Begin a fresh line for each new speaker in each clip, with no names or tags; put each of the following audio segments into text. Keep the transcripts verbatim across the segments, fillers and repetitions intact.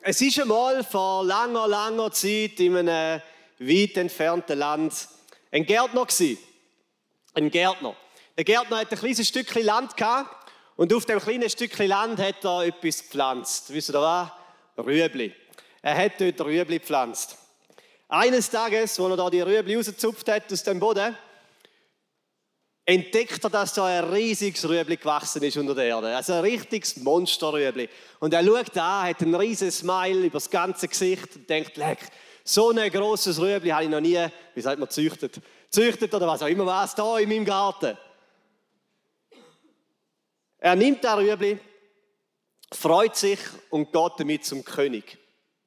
Es ist einmal vor langer, langer Zeit in einem weit entfernten Land ein Gärtner gewesen. Ein Gärtner. Der Gärtner hatte ein kleines Stückchen Land gehabt und auf dem kleinen Stückchen Land hat er etwas gepflanzt. Wisst ihr was? Rüebli. Er hat dort Rüebli gepflanzt. Eines Tages, als er da die Rüebli rausgezupft hat aus dem Boden, entdeckt er, dass da ein riesiges Rüebli gewachsen ist unter der Erde. Also ein richtiges Monsterrüebli. Und er schaut an, hat einen riesen Smile über das ganze Gesicht und denkt, leck, so ein grosses Rüebli habe ich noch nie, wie sagt man, züchtet. Züchtet oder was auch immer was, da in meinem Garten. Er nimmt das Rüebli, freut sich und geht damit zum König.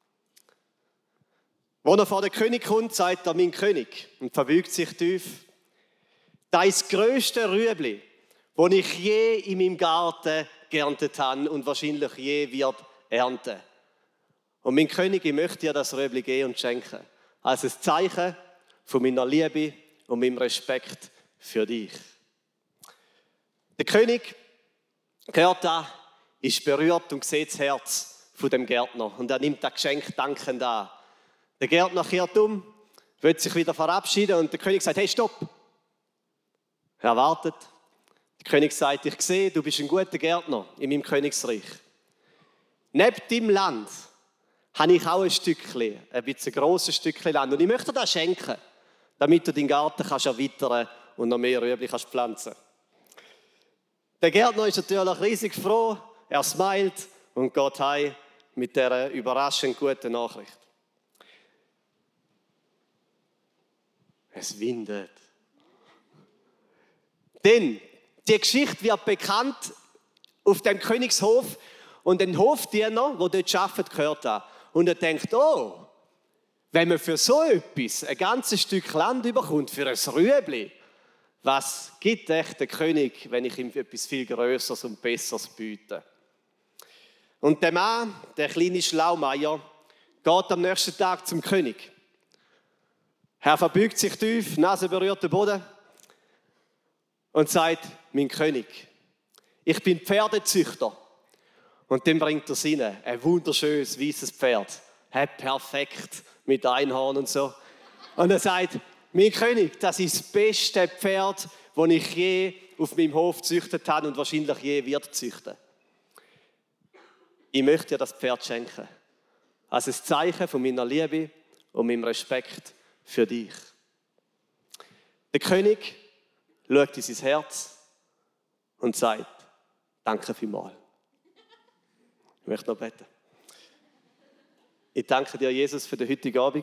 Als er vor den König kommt, sagt er, mein König, und verbeugt sich tief. Das ist das grösste Rüebli, das ich je in meinem Garten geerntet habe und wahrscheinlich je wird ernten. Und mein König, ich möchte dir das Rüebli geben und schenken. Als ein Zeichen von meiner Liebe und meinem Respekt für dich. Der König hört das, ist berührt und sieht das Herz von dem Gärtner. Und er nimmt das Geschenk dankend an. Der Gärtner kehrt um, will sich wieder verabschieden und der König sagt, hey, stopp. Er wartet. Der König sagt, ich sehe, du bist ein guter Gärtner in meinem Königsreich. Neben deinem Land habe ich auch ein Stückchen, ein bisschen ein grosses Stückchen Land. Und ich möchte dir das schenken, damit du deinen Garten kannst erweitern und noch mehr Rüebli kannst pflanzen. Der Gärtner ist natürlich riesig froh, er smilet und geht heim mit dieser überraschend guten Nachricht. Es windet. Denn die Geschichte wird bekannt auf dem Königshof und ein Hofdiener, der dort arbeitet, hört das. Und er denkt, oh, wenn man für so etwas ein ganzes Stück Land überkommt, für ein Rüebli, was gibt echt der König, wenn ich ihm etwas viel Größeres und Besseres biete? Und der Mann, der kleine Schlaumeier, geht am nächsten Tag zum König. Er verbeugt sich tief, Nase berührt den Boden und sagt, mein König, ich bin Pferdezüchter. Und dann bringt er es rein, ein wunderschönes, weißes Pferd. Hey, perfekt, mit Einhorn und so. Und er sagt, mein König, das ist das beste Pferd, das ich je auf meinem Hof gezüchtet habe und wahrscheinlich je wird züchten. Ich möchte dir das Pferd schenken. Als ein Zeichen von meiner Liebe und meinem Respekt für dich. Der König schaut in sein Herz und sagt, danke vielmals. Ich möchte noch beten. Ich danke dir, Jesus, für den heutigen Abend.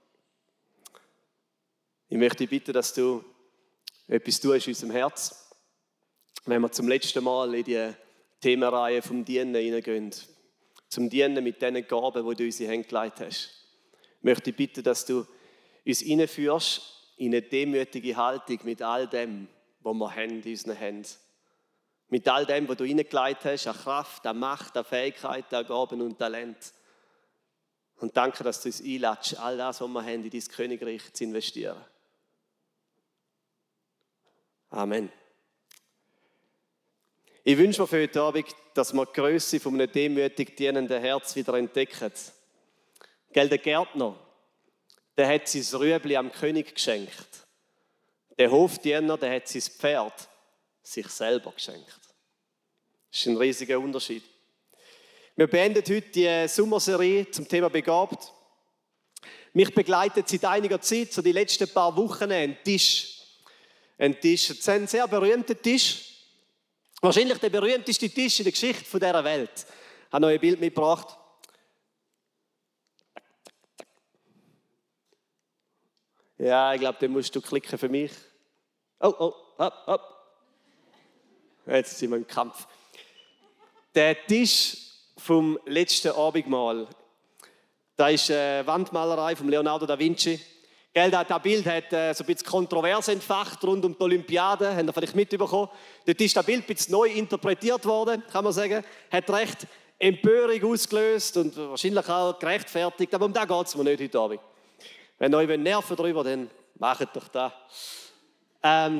Ich möchte dich bitten, dass du etwas tust in unserem Herz. Wenn wir zum letzten Mal in die Themenreihe vom Dienen hineingehen, zum Dienen mit den Gaben, die du in unsere Hände gelegt hast, möchte ich bitten, dass du uns hineinführst in eine demütige Haltung mit all dem, was wir haben in unseren Händen. Mit all dem, was du hineingelegt hast, an Kraft, an Macht, an Fähigkeit, an Gaben und Talent. Und danke, dass du uns einlädst, all das, was wir haben, in dein Königreich zu investieren. Amen. Ich wünsche mir für heute Abend, dass wir die Grösse von einem demütig dienenden Herz wieder entdecken. Gell, der Gärtner, der hat sein Rüebli am König geschenkt. Der Hofdiener, der hat sein Pferd sich selber geschenkt. Das ist ein riesiger Unterschied. Wir beenden heute die Sommerserie zum Thema Begabt. Mich begleitet seit einiger Zeit, so die letzten paar Wochen, ein Tisch. Ein Tisch, es ist ein sehr berühmter Tisch. Wahrscheinlich der berühmteste Tisch in der Geschichte dieser Welt. Ich habe noch ein Bild mitgebracht. Ja, ich glaube, den musst du klicken für mich. Oh, oh, hopp, hopp. Jetzt sind wir im Kampf. Der Tisch vom letzten Abendmahl, das ist eine Wandmalerei von Leonardo da Vinci. Gell, das Bild hat äh, so ein bisschen kontrovers entfacht rund um die Olympiade, habt ihr vielleicht mitbekommen. Dort ist das Bild ein bisschen neu interpretiert worden, kann man sagen. Hat recht Empörung ausgelöst und wahrscheinlich auch gerechtfertigt, aber um das geht es mir nicht heute Abend. Wenn ihr euch nerven darüber, dann macht doch das. Ähm,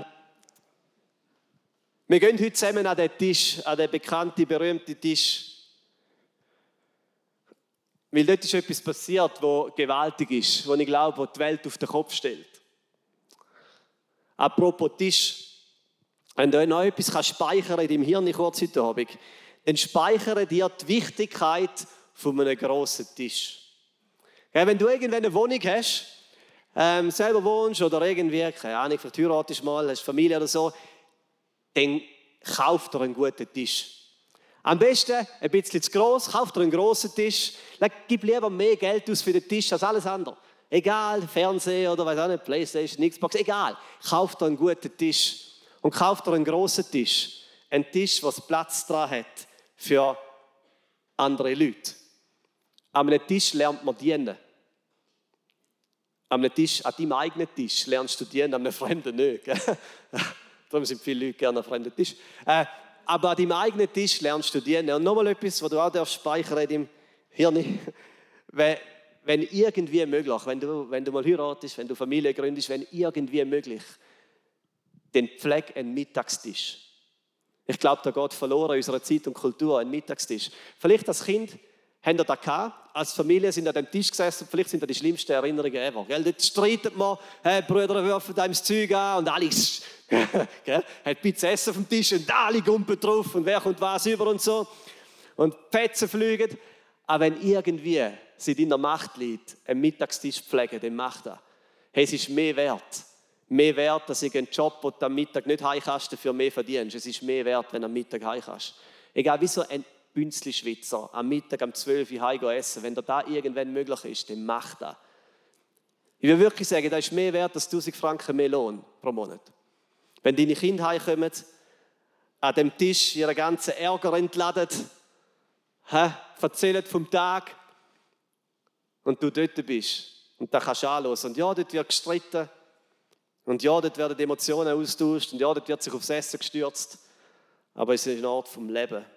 wir gehen heute zusammen an den Tisch, an den bekannten, berühmten Tisch. Weil dort ist etwas passiert, wo gewaltig ist, wo ich glaube, wo die Welt auf den Kopf stellt. Apropos Tisch. Wenn du noch etwas kannst speichern in deinem Hirn kurz heute Abend, dann speichere dir die Wichtigkeit von einem grossen Tisch. Ja, wenn du irgendwann eine Wohnung hast, ähm, selber wohnst oder irgendwie, keine Ahnung, vielleicht heiratest mal, hast Familie oder so, dann kauf dir einen guten Tisch. Am besten ein bisschen zu gross, kauf dir einen grossen Tisch. Gib lieber mehr Geld aus für den Tisch als alles andere. Egal, Fernseher oder weiß auch nicht, Playstation, Xbox, egal. Kauf dir einen guten Tisch. Und kauf dir einen grossen Tisch. Einen Tisch, der Platz dran hat für andere Leute. An einem Tisch lernt man dienen. An einem Tisch, an deinem eigenen Tisch lernst du dienen, an einem Fremden nicht. Darum sind viele Leute gerne an einem fremden Tisch. Äh, aber an deinem eigenen Tisch lernst du dienen. Und nochmal etwas, was du auch darfst speichern in deinem Hirn. wenn, wenn irgendwie möglich, wenn du, wenn du mal heiratest, wenn du Familie gründest, wenn irgendwie möglich, dann pfleg einen Mittagstisch. Ich glaube, da geht verloren in unserer Zeit und Kultur ein Mittagstisch. Vielleicht als Kind haben wir das gehabt. Als Familie sind an dem Tisch gesessen und vielleicht sind das die schlimmsten Erinnerungen ever. Gell? Dort streitet man, hey, Brüder werfen einem das Zeug an und alle hat Pizza essen auf dem Tisch und alle gumpen drauf und wer kommt was über und so. Und die Fetzen fliegen. Aber wenn irgendwie es in deiner Macht liegt, einen Mittagstisch pflegen, dann mach das. Hey, es ist mehr wert. Mehr wert, dass ich einen Job, den du am Mittag nicht heim kannst, dafür mehr verdienst. Es ist mehr wert, wenn du am Mittag heim kannst. Egal, wie so ein Bünzli-Schweizer am Mittag um zwölf Uhr heim essen. Wenn dir das irgendwann möglich ist, dann mach das. Ich will wirklich sagen, das ist mehr wert als tausend Franken mehr Lohn pro Monat. Wenn deine Kinder heimkommen, an dem Tisch ihren ganzen Ärger entladen, hä, erzählen vom Tag und du dort bist und da kannst du anhören. Und ja, dort wird gestritten. Und ja, dort werden Emotionen austauscht und ja, dort wird sich aufs Essen gestürzt. Aber es ist ein Ort vom Leben.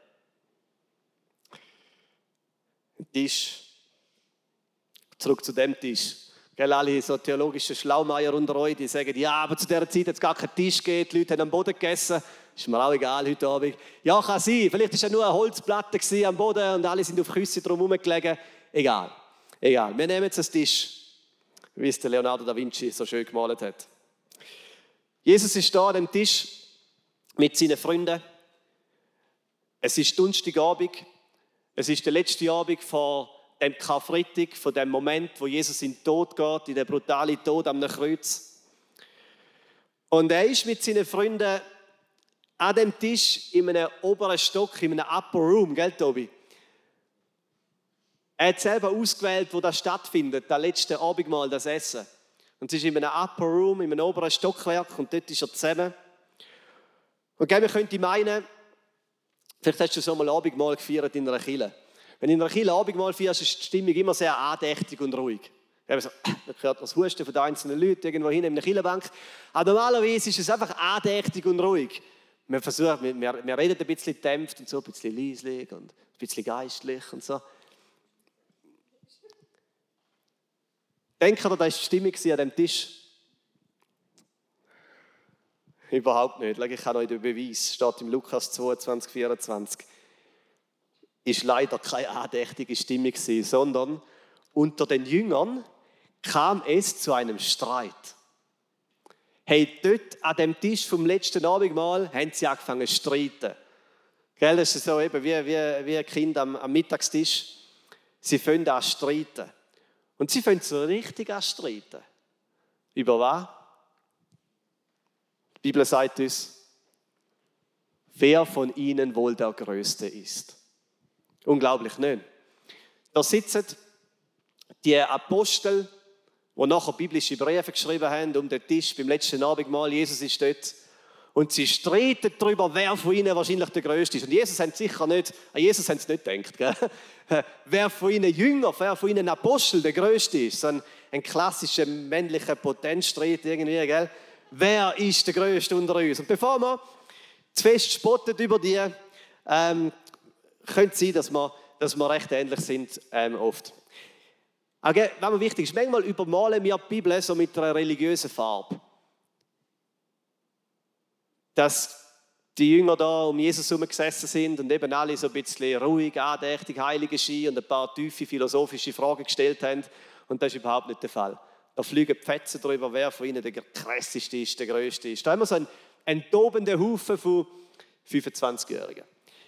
Ein Tisch. Zurück zu dem Tisch. Gell, alle so theologische Schlaumeier unter euch, die sagen, ja, aber zu dieser Zeit hat es gar keinen Tisch gegeben, die Leute haben am Boden gegessen. Ist mir auch egal heute Abend. Ja, kann sein. Vielleicht war es ja nur eine Holzplatte am Boden und alle sind auf Küsse drum herum gelegen. Egal. Egal. Wir nehmen jetzt einen Tisch, wie es der Leonardo da Vinci so schön gemalt hat. Jesus ist da an dem Tisch mit seinen Freunden. Es ist Donnerstagabend. Es ist der letzte Abend vor dem Karfreitag, von dem Moment, wo Jesus in den Tod geht, in den brutalen Tod am Kreuz. Und er ist mit seinen Freunden an dem Tisch in einem oberen Stock, in einem Upper Room, gell, Tobi? Er hat selber ausgewählt, wo das stattfindet, das letzte Abendmahl, das Essen. Und es ist in einem Upper Room, in einem oberen Stockwerk und dort ist er zusammen. Und man könnte meinen, vielleicht hast du so mal Abendmahl gefeiert in einer Kirche. Wenn du in einer Kirche Abendmahl feierst, ist die Stimmung immer sehr andächtig und ruhig. So, man hört das Husten von den einzelnen Leuten irgendwo hin in einer Kirchenbank. Aber normalerweise ist es einfach andächtig und ruhig. Wir versuchen, wir, wir reden ein bisschen gedämpft und so, ein bisschen leislich und ein bisschen geistlich und so. Denkt ihr, da war die Stimmung an diesem Tisch? Überhaupt nicht. Ich habe euch den Beweis. Steht im Lukas zweiundzwanzig, vierundzwanzig. Ist leider keine andächtige Stimmung gewesen, sondern unter den Jüngern kam es zu einem Streit. Hey, dort an dem Tisch vom letzten Abendmahl haben sie angefangen zu streiten. Gell, das ist so eben wie, wie, wie ein Kind am, am Mittagstisch. Sie fangen an zu streiten. Und sie fangen so richtig an zu streiten. Über was? Die Bibel sagt uns, wer von ihnen wohl der Größte ist. Unglaublich, nicht? Da sitzen die Apostel, die nachher biblische Briefe geschrieben haben, um den Tisch beim letzten Abendmahl. Jesus ist dort. Und sie streiten darüber, wer von ihnen wahrscheinlich der Größte ist. Und Jesus hat sicher nicht, an Jesus haben sie nicht gedacht, gell? Wer von ihnen Jünger, wer von ihnen Apostel der Größte ist. So ein, ein klassischer männlicher Potenzstreit irgendwie, gell? Wer ist der Größte unter uns? Und bevor wir zu fest spotten über die, ähm, könnte es sein, dass wir, dass wir recht ähnlich sind, ähm, oft. Okay, was mir wichtig ist, manchmal übermalen wir die Bibel so mit einer religiösen Farbe. Dass die Jünger da um Jesus herum gesessen sind und eben alle so ein bisschen ruhig, andächtig, heilige Ski und ein paar tiefe philosophische Fragen gestellt haben. Und das ist überhaupt nicht der Fall. Da fliegen die Fetzen darüber, wer von ihnen der krasseste ist, der grösste ist. Da haben wir so einen, einen tobenden Haufen von fünfundzwanzigjährigen.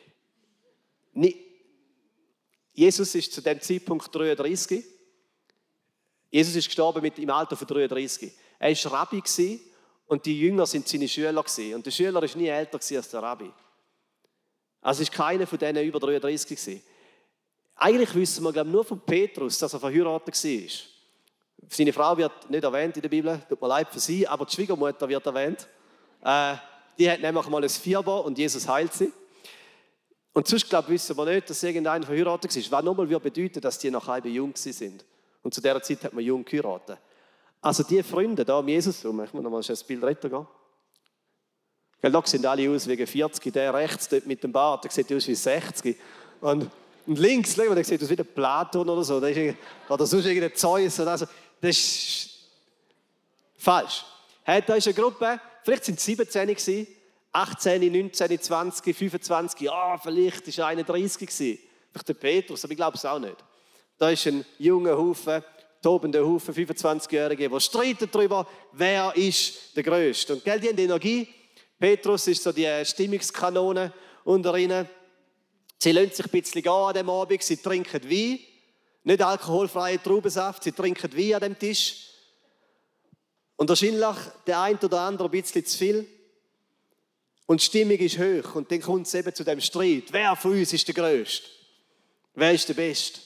Jesus ist zu dem Zeitpunkt dreiunddreißig. Jesus ist gestorben mit, im Alter von dreiunddreißig. Er war Rabbi und die Jünger sind seine Schüler. Und der Schüler war nie älter als der Rabbi. Also ist keiner von denen über dreiunddreißig. Eigentlich wissen wir, glaube ich, nur von Petrus, dass er verheiratet war. Seine Frau wird nicht erwähnt in der Bibel, tut mir leid für sie, aber die Schwiegermutter wird erwähnt. Äh, die hat nämlich mal ein Fieber und Jesus heilt sie. Und sonst, glaube ich, wissen wir nicht, dass irgendeiner verheiratet ist. Was nochmal bedeuten, dass die nach halb jung sind. Und zu dieser Zeit hat man jung geheiratet. Also die Freunde da um Jesus herum, ich muss noch mal ein Bild retten gehen. Da sehen alle aus wie vierzig, der rechts dort mit dem Bart, der sieht aus wie sechzig. Und, und links, der sieht aus wie der Platon oder so, oder sonst irgendein Zeus. Oder so. Das ist falsch. Hey, da ist eine Gruppe, vielleicht sind es siebzehn, achtzehn, neunzehn, zwanzig, fünfundzwanzig, ja, vielleicht war er einunddreißig. Vielleicht der Petrus, aber ich glaube es auch nicht. Da ist ein junger Haufen, tobender Haufen, fünfundzwanzigjährige, die streiten darüber, wer ist der Größte. Und gell, die haben Energie. Petrus ist so die Stimmungskanone unter ihnen. Sie lassen sich ein bisschen gehen an diesem Abend, sie trinken Wein. Nicht alkoholfreien Traubensaft, sie trinken Wein an dem Tisch. Und wahrscheinlich der eine oder andere ein bisschen zu viel. Und die Stimmung ist hoch. Und dann kommt es eben zu dem Streit. Wer von uns ist der Größte? Wer ist der Beste?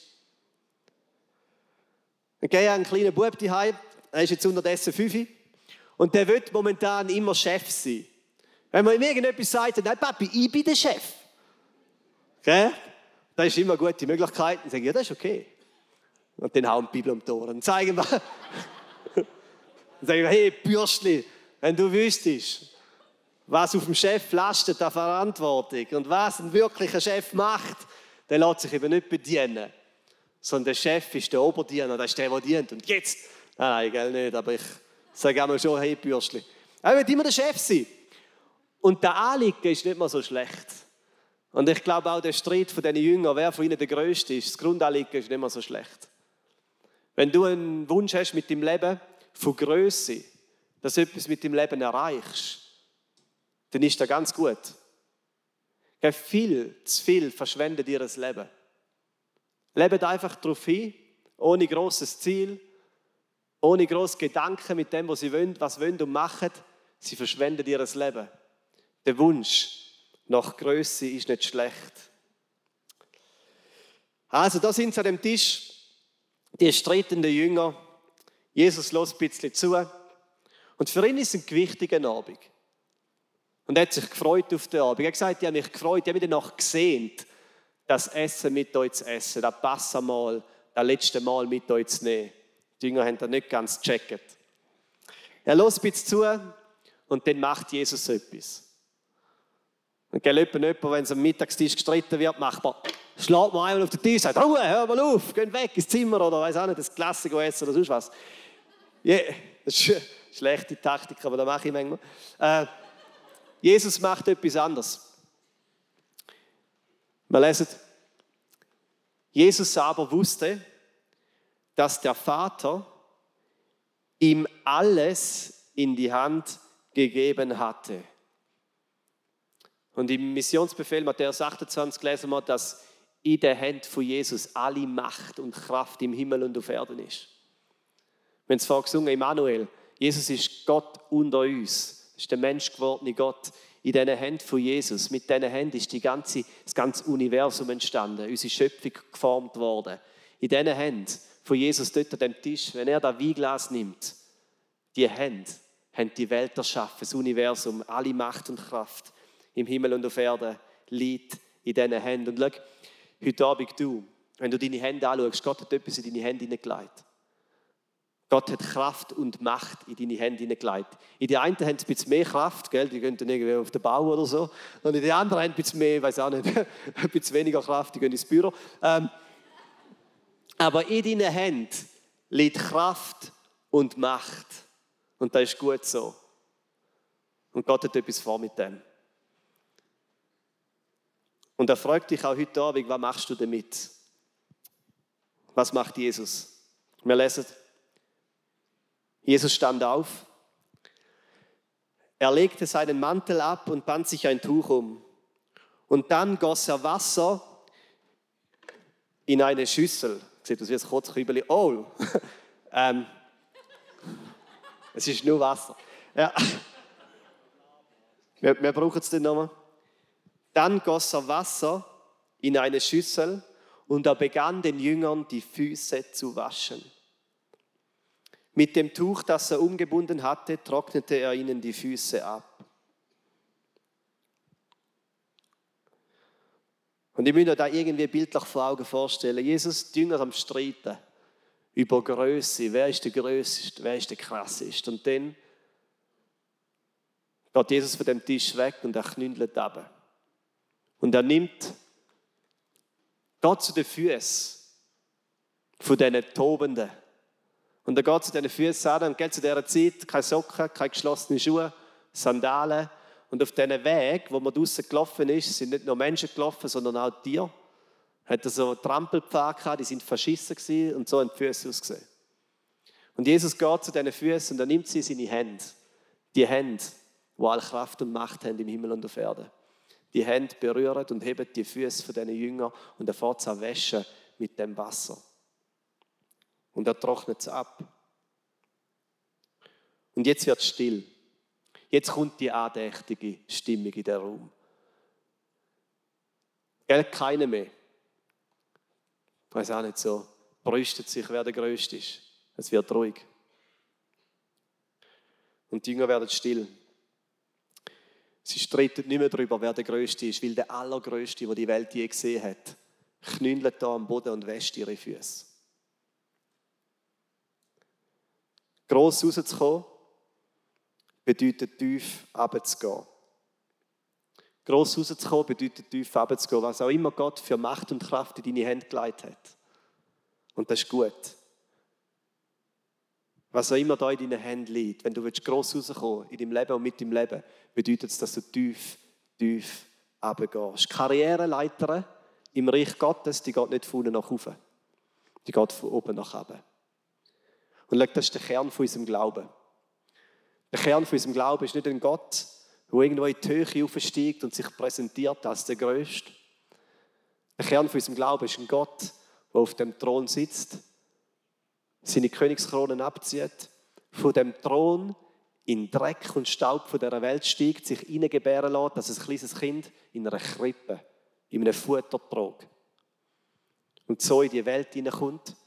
Dann gehe ich einen kleinen Bub daheim. Er ist jetzt unterdessen fünf. Und der will momentan immer Chef sein. Wenn man ihm irgendetwas sagt, nein, Papi, ich bin der Chef. Okay? Das ist immer eine gute Möglichkeit. Dann sage ich, ja, das ist okay. Und dann hauen die Bibel um die Ohren. Dann zeigen wir, dann sagen wir, hey, Bürstli, wenn du wüsstest, was auf dem Chef lastet an Verantwortung und was ein wirklicher Chef macht, der lässt sich eben nicht bedienen. Sondern der Chef ist der Oberdiener, das ist der, der dient. Und jetzt, nein, nein, gell, nicht, aber ich sage einmal schon, hey, Bürstli. Er will immer der Chef sein. Und der Anliegen ist nicht mal so schlecht. Und ich glaube auch, der Streit von diesen Jüngern, wer von ihnen der Größte ist, das Grundanliegen ist nicht mal so schlecht. Wenn du einen Wunsch hast mit deinem Leben von Grösse, dass du etwas mit deinem Leben erreichst, dann ist das ganz gut. Viel zu viel verschwendet ihr Leben. Lebt einfach darauf hin, ohne grosses Ziel, ohne grosse Gedanken mit dem, was sie wollen, was wollen und machen. Sie verschwenden ihr Leben. Der Wunsch nach Grösse ist nicht schlecht. Also da sind sie an dem Tisch, die streitenden Jünger. Jesus lässt ein bisschen zu. Und für ihn ist es ein gewichtiger Abend. Und er hat sich gefreut auf den Abend. Er hat gesagt, ich habe mich gefreut, ich habe mich danach gesehnt, das Essen mit euch zu essen, das Passamal, das letzte Mal mit euch zu nehmen. Die Jünger haben das nicht ganz gecheckt. Er lässt ein bisschen zu und dann macht Jesus etwas. Und gell, jemand, wenn es am Mittagstisch gestritten wird, macht man, schlägt man einmal auf den Tisch und sagt, Ruhe, hör mal auf, geht weg ins Zimmer oder weiss auch nicht, das Klassiko essen oder sonst was. Yeah, das ist eine schlechte Taktik, aber das mache ich manchmal. Äh, Jesus macht etwas anderes. Wir lesen, Jesus aber wusste, dass der Vater ihm alles in die Hand gegeben hatte. Und im Missionsbefehl Matthäus achtundzwanzig lesen wir, dass in der Hand von Jesus alle Macht und Kraft im Himmel und auf Erden ist. Wir haben es vorhin gesungen, Immanuel. Jesus ist Gott unter uns. Das ist der menschgewordene Gott. In diesen Händen von Jesus, mit diesen Händen ist die ganze, das ganze Universum entstanden, unsere Schöpfung geformt worden. In diesen Händen von Jesus dort an dem Tisch, wenn er das Weinglas nimmt, die Hände haben die Welt erschaffen, das Universum, alle Macht und Kraft im Himmel und auf Erden liegt in diesen Händen. Und schau, heute Abend du, wenn du deine Hände anschaust, Gott hat etwas in deine Hände hineingelegt. Gott hat Kraft und Macht in deine Hände hineingelegt. In die einen haben ein bisschen mehr Kraft, gell? Die gehen dann irgendwie auf den Bau oder so. Und in die anderen haben ein bisschen mehr, ich weiß auch nicht, ein bisschen weniger Kraft, die gehen ins Büro. Ähm, aber in deinen Händen liegt Kraft und Macht. Und das ist gut so. Und Gott hat etwas vor mit dem. Und er fragt dich auch heute Abend, was machst du damit? Was macht Jesus? Wir lesen, Jesus stand auf, er legte seinen Mantel ab und band sich ein Tuch um. Und dann goss er Wasser in eine Schüssel. Seht ihr, das wie ein Kotzkübeli. Oh! ähm, es ist nur Wasser. Ja. Wir, wir brauchen es dann nochmal. Dann goss er Wasser in eine Schüssel und er begann den Jüngern die Füße zu waschen. Mit dem Tuch, das er umgebunden hatte, trocknete er ihnen die Füße ab. Und ich muss mir da irgendwie bildlich vor Augen vorstellen. Jesus, die Jünger am Streiten über Größe. Wer ist der Größte? Wer ist der Krasseste? Und dann geht Jesus von dem Tisch weg und er knündelt runter. Und er nimmt, geht zu den Füßen von diesen Tobenden. Und er geht zu diesen Füßen an und geht zu dieser Zeit keine Socken, keine geschlossenen Schuhe, Sandalen. Und auf diesen Weg, wo man draussen gelaufen ist, sind nicht nur Menschen gelaufen, sondern auch Tiere. Hat er so Trampelpfade gehabt, die sind verschissen gewesen und so haben die Füße ausgesehen. Und Jesus geht zu diesen Füßen und er nimmt sie in seine Hände. Die Hände, die alle Kraft und Macht haben im Himmel und auf Erden. Die Hände berühren und heben die Füße von diesen Jüngern und er fährt sie an waschen mit dem Wasser. Und er trocknet es ab. Und jetzt wird es still. Jetzt kommt die andächtige Stimmung in den Raum. Gell, keine mehr. Ich weiß auch nicht so. Brüstet sich, wer der Größte ist. Es wird ruhig. Und die Jünger werden still. Sie streiten nicht mehr darüber, wer der Größte ist, weil der Allergrößte, der die Welt je gesehen hat, knündelt da am Boden und wäscht ihre Füße. Gross rauszukommen, bedeutet tief runterzugehen. Gross rauszukommen bedeutet tief runterzugehen, was auch immer Gott für Macht und Kraft in deine Hände gelegt hat. Und das ist gut. Was auch immer da in deinen Händen liegt, wenn du gross rauskommen in deinem Leben und mit deinem Leben, bedeutet es, dass du tief, tief runtergehst. Karriereleiter im Reich Gottes, die geht nicht von unten nach oben. Die geht von oben nach unten. Und das ist der Kern von unserem Glauben. Der Kern von unserem Glauben ist nicht ein Gott, der irgendwo in die Höhe aufsteigt und sich präsentiert als der Größte. Der Kern von unserem Glauben ist ein Gott, der auf dem Thron sitzt, seine Königskronen abzieht, von dem Thron in Dreck und Staub von dieser Welt steigt, sich hineingebären lässt, dass ein kleines Kind in einer Krippe, in einem Futtertrog und so in die Welt hineinkommt,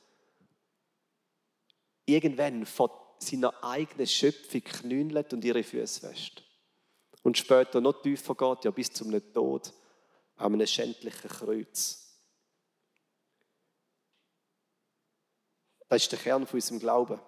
irgendwann von seiner eigenen Schöpfung knündelt und ihre Füße wäscht. Und später noch tiefer geht, ja bis zum Tod an einem schändlichen Kreuz. Das ist der Kern von unserem Glauben.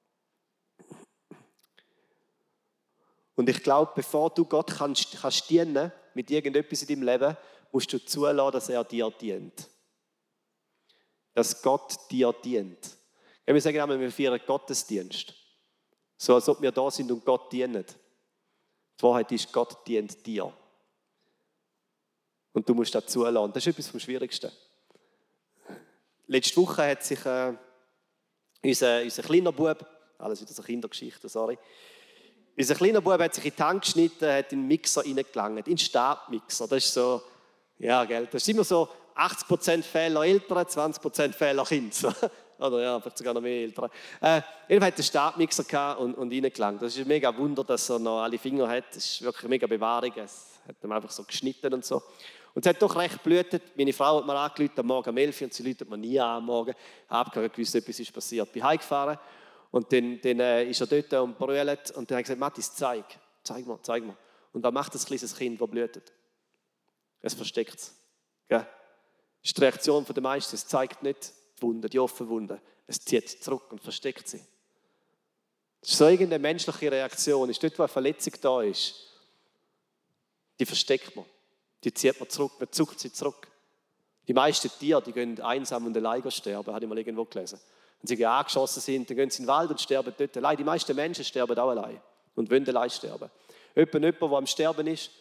Und ich glaube, bevor du Gott kannst, kannst dienen mit irgendetwas in deinem Leben, musst du zulassen, dass er dir dient. Dass Gott dir dient. Wir sagen einmal, wir feiern Gottesdienst. So als ob wir da sind und Gott dienen. Die Wahrheit ist, Gott dient dir. Und du musst das zulassen. Das ist etwas vom Schwierigsten. Letzte Woche hat sich äh, unser, unser kleiner Bub, alles wieder so Kindergeschichte, sorry. Unser kleiner Bub hat sich in die Hand geschnitten, hat in den Mixer reingelangt, in den Stabmixer. Das ist so, ja, gell, das ist immer so achtzig Prozent Fehler Eltern, zwanzig Prozent Fehler Kinder. Oder ja, vielleicht sogar noch mehr Eltern. Äh, jedenfalls hat er einen Stabmixer gehabt und, und reingelangt. Das ist ein mega Wunder, dass er noch alle Finger hat. Das ist wirklich eine mega Bewahrung. Es hat ihm einfach so geschnitten und so. Und es hat doch recht geblutet. Meine Frau hat mir angerufen am Morgen um elf Uhr und sie läutet mir nie an am Morgen. Ich habe gewusst, etwas ist passiert. Ich bin heimgefahren und dann, dann äh, ist er dort und brüllt. Und dann habe ich gesagt, Mathis, zeig. Zeig mir, zeig mir. Und was macht das kleines Kind, das blutet? Es versteckt es. Das ist die Reaktion der meisten. Es zeigt nicht die Wunde, die offene Wunde. Es zieht zurück und versteckt sie. Das ist so irgendeine menschliche Reaktion. Ist dort, wo eine Verletzung da ist, die versteckt man. Die zieht man zurück, man zuckt sie zurück. Die meisten Tiere, die gehen einsam und allein sterben, habe ich mal irgendwo gelesen. Wenn sie angeschossen sind, dann gehen sie in den Wald und sterben dort allein. Die meisten Menschen sterben auch allein und wollen allein sterben. Jemand, jemand, der am Sterben ist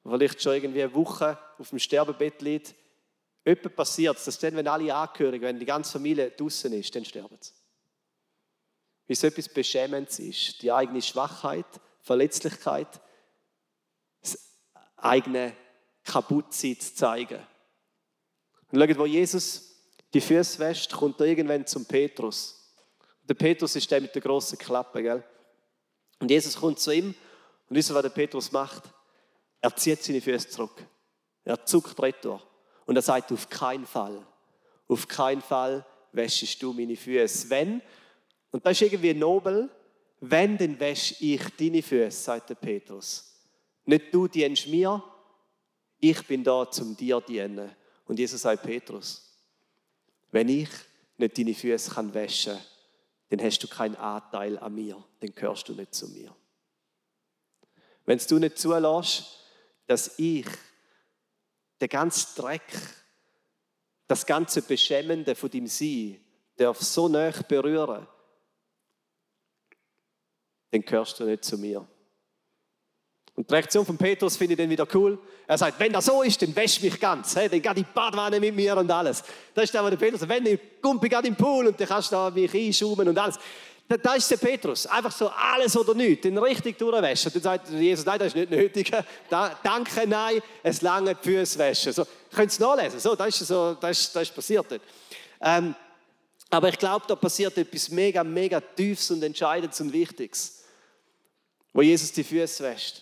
vielleicht schon irgendwie eine Woche auf dem Sterbebett liegt, etwas passiert, dass dann, wenn alle Angehörigen, wenn die ganze Familie draußen ist, dann sterben sie. Wie es etwas Beschämendes ist, die eigene Schwachheit, Verletzlichkeit, das eigene Kaputtsein zu zeigen. Und schaut, wo Jesus die Füße wäscht, kommt er irgendwann zum Petrus. Der Petrus ist der mit der grossen Klappe, gell? Und Jesus kommt zu ihm und wisst ihr, was der Petrus macht? Er zieht seine Füße zurück. Er zuckt retour. Und er sagt, auf keinen Fall, auf keinen Fall wäschst du meine Füße. Wenn, und das ist irgendwie nobel, wenn, dann wäsche ich deine Füße, sagt der Petrus. Nicht du dienst mir, ich bin da, zum dir zu dienen. Und Jesus sagt, Petrus, wenn ich nicht deine Füße kann waschen kann, dann hast du keinen Anteil an mir, dann gehörst du nicht zu mir. Wenn du nicht zulässt, dass ich den ganzen Dreck, das ganze Beschämende von deinem Sein darf so nah berühren, dann gehörst du nicht zu mir. Und die Reaktion von Petrus finde ich dann wieder cool. Er sagt, wenn das so ist, dann wäsch mich ganz. Hey, dann geh in die Badwanne mit mir und alles. Das ist der, was der Petrus sagt. Wenn ich kumpe, geh in den Pool und dann kannst du da mich einschaumen und alles. Das ist der Petrus. Einfach so alles oder nichts. Den richtig durchwaschen. Dann sagt Jesus, nein, das ist nicht nötig. Da, danke, nein, es lange die Füße waschen. So, könnt ihr es nachlesen. So, das ist, so, das ist, das ist passiert. Ähm, aber ich glaube, da passiert etwas mega, mega Tiefes und Entscheidendes und Wichtiges. Wo Jesus die Füße wäscht.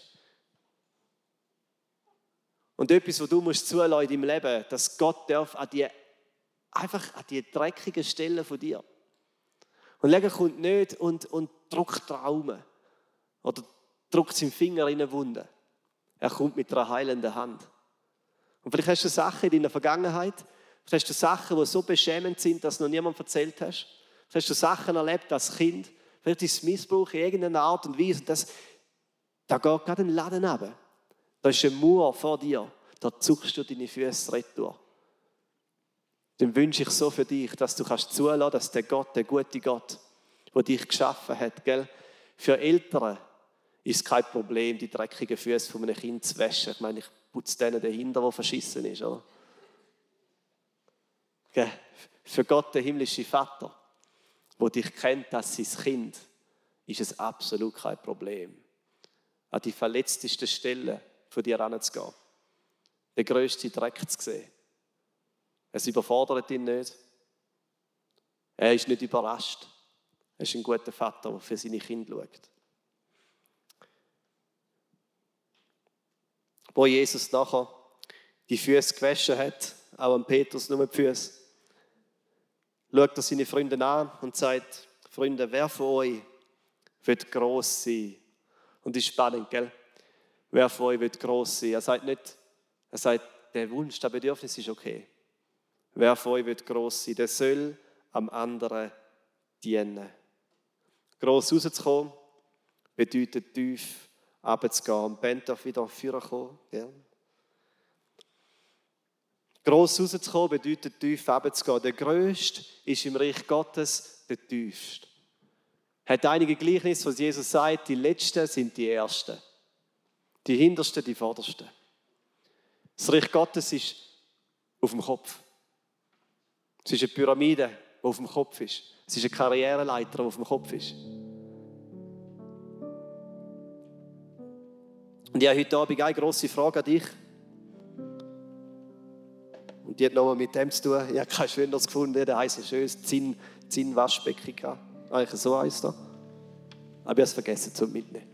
Und etwas, was du musst zulassen in deinem Leben, dass Gott darf an die, einfach an die dreckigen Stellen von dir. Und Legen kommt nicht und, und drückt Traumen oder drückt seinen Finger in eine Wunde. Er kommt mit einer heilenden Hand. Und vielleicht hast du Sachen in deiner Vergangenheit, vielleicht hast du Sachen, die so beschämend sind, dass du noch niemand erzählt hast. Vielleicht hast du Sachen erlebt als Kind, vielleicht ist es Missbrauch in irgendeiner Art und Weise. Das, da geht gerade ein Laden runter. Da ist eine Mauer vor dir, da zuckst du deine Füße retour. Dann wünsche ich so für dich, dass du kannst zulassen, dass der Gott, der gute Gott, der dich geschaffen hat, gell? Für Eltern ist es kein Problem, die dreckigen Füße von einem Kind zu waschen. Ich meine, ich putze denen dahinter, der verschissen ist. Oder? Gell? Für Gott, der himmlische Vater, der dich kennt als sein Kind, ist es absolut kein Problem, an die verletztesten Stellen von dir heranzugehen, den grössten Dreck zu sehen. Es überfordert ihn nicht. Er ist nicht überrascht. Er ist ein guter Vater, der für seine Kinder schaut. Wo Jesus nachher die Füße gewaschen hat, auch an Petrus nur die Füße, schaut er seine Freunde an und sagt, Freunde, wer von euch wird gross sein? Und das ist spannend, gell? Wer von euch wird gross sein? Er sagt nicht, er sagt, der Wunsch, das Bedürfnis ist okay. Wer von euch wird gross sein, der soll am anderen dienen. Gross rauszukommen bedeutet tief runterzugehen. Und die Band darf wieder vorkommen. Gern. Gross rauszukommen bedeutet tief runterzugehen. Der Größte ist im Reich Gottes der Tiefste. Hat einige Gleichnisse, was Jesus sagt, die Letzten sind die Ersten. Die Hintersten, die Vordersten. Das Reich Gottes ist auf dem Kopf. Es ist eine Pyramide, die auf dem Kopf ist. Es ist eine Karriereleiter, die auf dem Kopf ist. Und ich habe heute Abend eine grosse Frage an dich. Und die hat nochmal mit dem zu tun. Ich habe kein Schöneres gefunden. Der heisst ein schönes Zinn-Waschbecken gehabt. Eigentlich so heisst er. Aber ich habe es vergessen zu mitnehmen.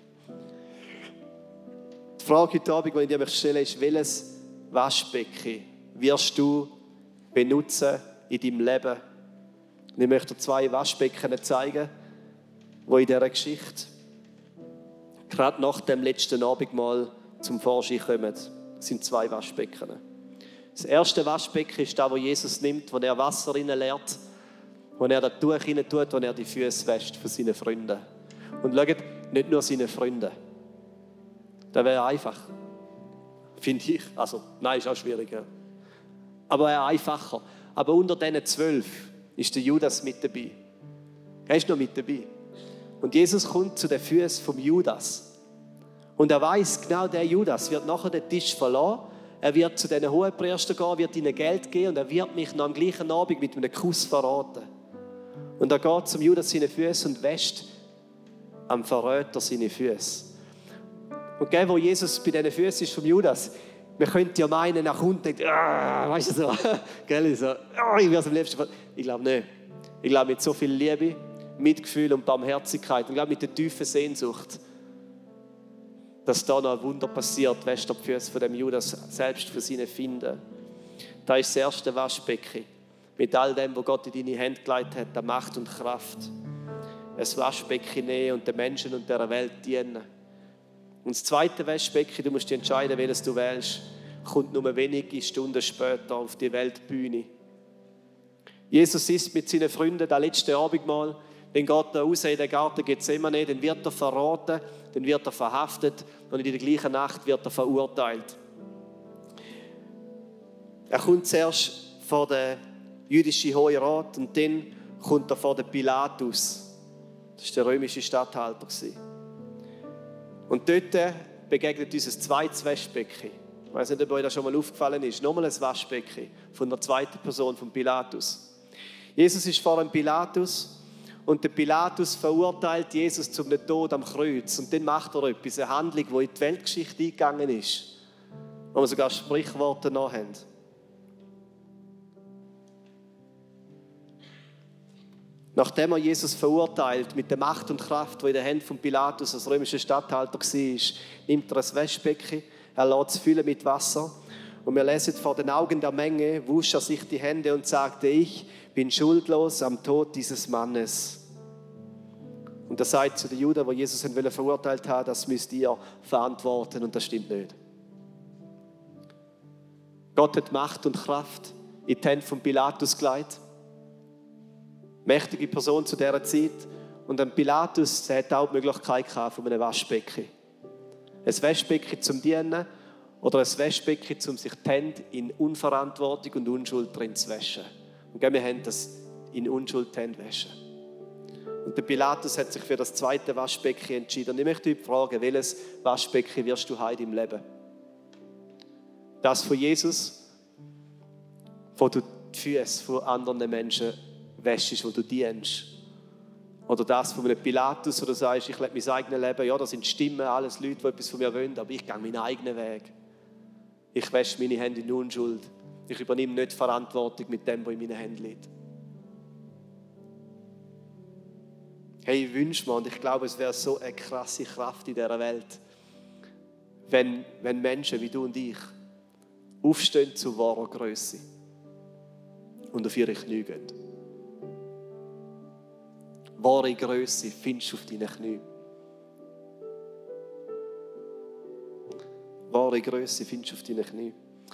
Die Frage heute Abend, die ich dir stellen möchte, ist, welches Waschbecken wirst du benutzen in deinem Leben? Und ich möchte dir zwei Waschbecken zeigen, die in dieser Geschichte gerade nach dem letzten Abendmahl zum Vorschein kommen. Das sind zwei Waschbecken. Das erste Waschbecken ist das, wo Jesus nimmt, wo er Wasser reinleert, wo er das Tuch rein tut, wo er die Füße wäscht von seinen Freunden. Und schaut, nicht nur seinen Freunden. Das wäre einfach. Finde ich. Also, nein, ist auch schwierig. Ja. Aber er einfacher. Aber unter diesen zwölf ist der Judas mit dabei. Er ist noch mit dabei. Und Jesus kommt zu den Füßen vom Judas Und er weiß, genau der Judas wird nachher den Tisch verlassen. Er wird zu diesen Hohenpriestern gehen, wird ihnen Geld geben und er wird mich noch am gleichen Abend mit einem Kuss verraten. Und er geht zum Judas seine Füße und wäscht am Verräter seine Füße. Und gell, wo Jesus bei diesen Füßen ist vom Judas, man könnte ja meinen, nach unten denkt, ah, weißt du so, gell, so, ah, ich werde am liebsten. Ich glaube nicht. Ich glaube mit so viel Liebe, Mitgefühl und Barmherzigkeit und ich glaube mit der tiefen Sehnsucht, dass da noch ein Wunder passiert, wäscht er die Füße von dem Judas selbst für seine Finden. Da ist das erste Waschbecken. Mit all dem, was Gott in deine Hände gelegt hat, an Macht und Kraft. Ein Waschbecken nehmen und den Menschen und der Welt dienen. Und das zweite Waschbecken, du musst dich entscheiden, welches du wählst, kommt nur wenige Stunden später auf die Weltbühne. Jesus ist mit seinen Freunden das letzte Abendmahl. Dann geht er raus in den Garten Gethsemane, dann wird er verraten, dann wird er verhaftet und in der gleichen Nacht wird er verurteilt. Er kommt zuerst vor den jüdischen Hohen Rat und dann kommt er vor den Pilatus. Das war der römische Statthalter. Und dort begegnet uns ein zweites Waschbecken. Ich weiß nicht, ob euch das schon mal aufgefallen ist. Nochmal ein Waschbecken von der zweiten Person, von Pilatus. Jesus ist vor dem Pilatus und der Pilatus verurteilt Jesus zum Tod am Kreuz. Und dann macht er etwas, eine Handlung, die in die Weltgeschichte eingegangen ist, wo wir sogar Sprichworte noch haben. Nachdem er Jesus verurteilt, mit der Macht und Kraft, die in den Händen von Pilatus als römischer Statthalter war, nimmt er ein Waschbecken, er lässt es füllen mit Wasser. Und wir lesen, vor den Augen der Menge wusch er sich die Hände und sagte, ich bin schuldlos am Tod dieses Mannes. Und er sagt zu den Juden, die Jesus verurteilt haben, das müsst ihr verantworten und das stimmt nicht. Gott hat Macht und Kraft in die Hände von Pilatus gelegt. Mächtige Person zu dieser Zeit. Und ein Pilatus der hat auch die Möglichkeit von einem Waschbecken. Ein Waschbecken zum Dienen oder ein Waschbecken, um sich die Hände in Unverantwortung und Unschuld drin zu waschen. Und wir haben das in Unschuld die Hände waschen. Und der Pilatus hat sich für das zweite Waschbecken entschieden. Und ich möchte dich fragen, welches Waschbecken wirst du heute im Leben? Das von Jesus, wo du die Füße von anderen Menschen wäschst, wo du dienst. Oder das von einem Pilatus, wo du sagst, ich lebe mein eigenes Leben. Ja, das sind Stimmen, alles Leute, die etwas von mir wollen, aber ich gehe meinen eigenen Weg. Ich wasche meine Hände in Unschuld. Ich übernehme nicht Verantwortung mit dem, was in meinen Händen liegt. Hey, ich wünsche mir, und ich glaube, es wäre so eine krasse Kraft in dieser Welt, wenn, wenn Menschen wie du und ich aufstehen zu wahrer Größe und auf ihre Knie gehen. Wahre Größe findest du auf deinen Knien. Wahre Größe findest du auf deinen Knien.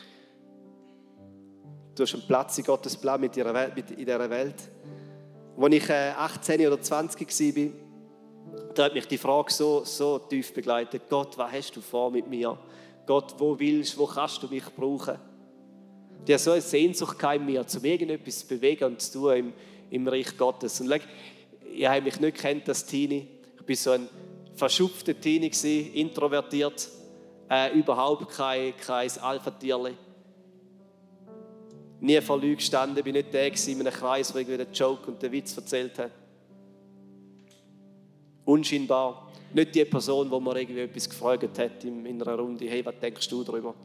Du hast einen Platz in Gottes Plan mit in dieser Welt. Als ich achtzehn oder zwanzig war, da hat mich die Frage so, so tief begleitet. Gott, was hast du vor mit mir? Gott, wo willst du, wo kannst du mich brauchen? Die hat so eine Sehnsucht in mir, um irgendetwas zu bewegen und zu tun im, im Reich Gottes. Und ich habe mich nicht gekannt als Teenie. Ich war so ein verschupfter Teenie, introvertiert, äh, überhaupt kein, kein Alpha-Tierli. Nie vor Leuten gestanden, ich war nicht der in einem Kreis, der irgendwie den Joke und den Witz erzählt hat. Unscheinbar. Nicht die Person, die mir irgendwie etwas gefragt hat in einer Runde. Hey, was denkst du darüber?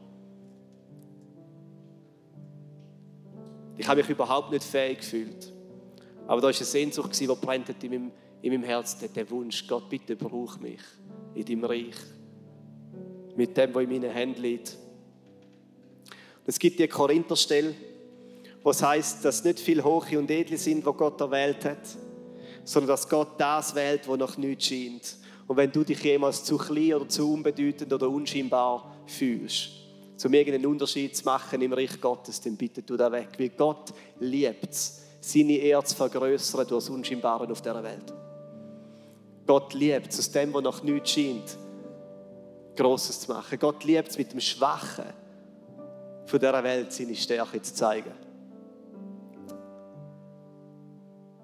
Ich habe mich überhaupt nicht fähig gefühlt. Aber da war eine Sehnsucht, die brennt in meinem, in meinem Herzen. Der Wunsch, Gott, bitte brauch mich in deinem Reich. Mit dem, was in meinen Händen liegt. Es gibt die Korintherstelle, wo es heisst, dass nicht viele Hohe und Edle sind, die Gott erwählt hat, sondern dass Gott das wählt, wo noch nichts scheint. Und wenn du dich jemals zu klein oder zu unbedeutend oder unscheinbar fühlst, um irgendeinen Unterschied zu machen im Reich Gottes, dann bitte tu das weg. Weil Gott liebt es, seine Ehre zu vergrössern durch das Unscheinbare auf dieser Welt. Gott liebt es, aus dem, was noch nichts scheint, Grosses zu machen. Gott liebt es, mit dem Schwachen von dieser Welt seine Stärke zu zeigen.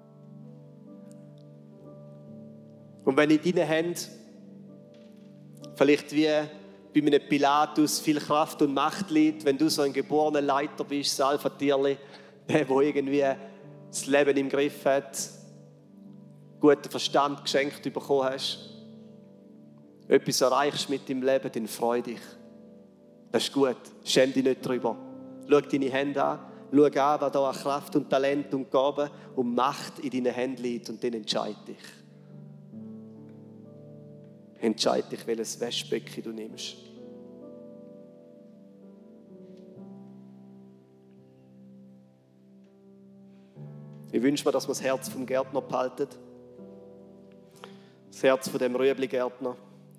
Und wenn in deinen Händen Vielleicht wie bei einem Pilatus viel Kraft und Macht liegt, wenn du so ein geborener Leiter bist, das Alpha-Tierli, der, der irgendwie das Leben im Griff hat, guten Verstand geschenkt bekommen hast, etwas erreichst mit deinem Leben, dann freu dich. Das ist gut, schäm dich nicht drüber. Schau deine Hände an, schau an, was da an Kraft und Talent und Gaben und Macht in deinen Händen liegt und dann entscheide dich. Entscheide dich, welches Waschbecken du nimmst. Ich wünsche mir, dass wir das Herz vom Gärtner behalten. Das Herz von dem Rüebli-Gärtner,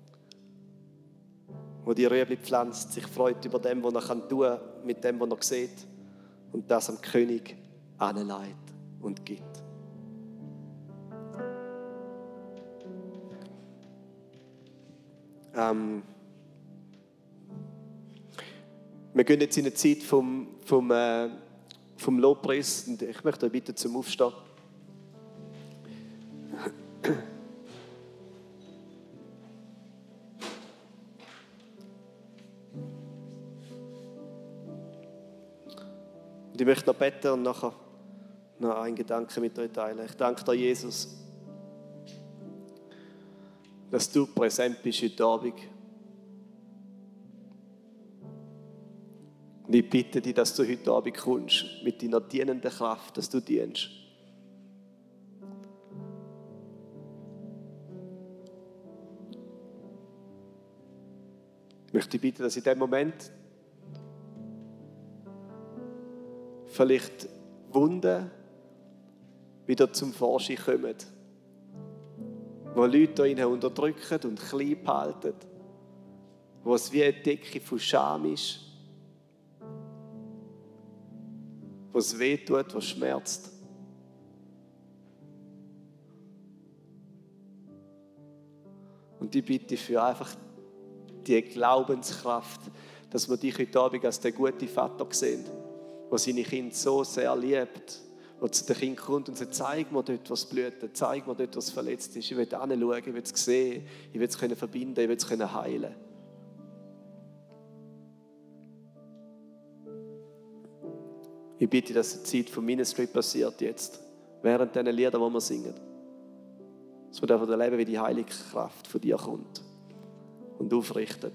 wo die Rüebli pflanzt, sich freut über dem, was er tun kann, mit dem, was er sieht, und das am König anleitet und gibt. Ähm, wir gehen jetzt in eine Zeit vom, vom, äh, vom Lobpreis und ich möchte euch bitten zum Aufstehen. Und ich möchte noch beten und nachher noch einen Gedanken mit euch teilen. Ich danke dir, Jesus, dass du präsent bist heute Abend. Und ich bitte dich, dass du heute Abend kommst mit deiner dienenden Kraft, dass du dienst. Ich möchte dich bitten, dass in dem Moment vielleicht Wunden wieder zum Vorschein kommen, wo Leute ihnen unterdrücken und klein behalten, wo es wie eine Decke von Scham ist, wo es weh tut, wo es schmerzt. Und ich bitte für einfach die Glaubenskraft, dass wir dich heute Abend als den guten Vater sehen, der seine Kinder so sehr liebt, der zu den Kindern kommt und sagt, zeig mir dort, was blüht, zeig mir dort, was verletzt ist. Ich will hinschauen, ich will es sehen, ich will es verbinden, ich will es heilen. Ich bitte, dass die Zeit vom Ministry passiert jetzt, während diesen Liedern, die wir singen. Dass wir davon erleben, wie die heilige Kraft von dir kommt und aufrichtet.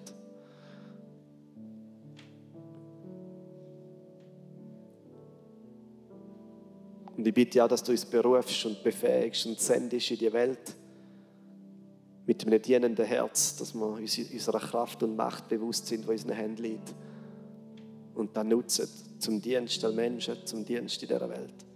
Und ich bitte auch, dass du uns berufst und befähigst und sendest in die Welt mit einem dienenden Herz, dass wir uns unserer Kraft und Macht bewusst sind, die in unseren Händen liegt. Und dann nutzen zum Dienst der Menschen, zum Dienst in dieser Welt.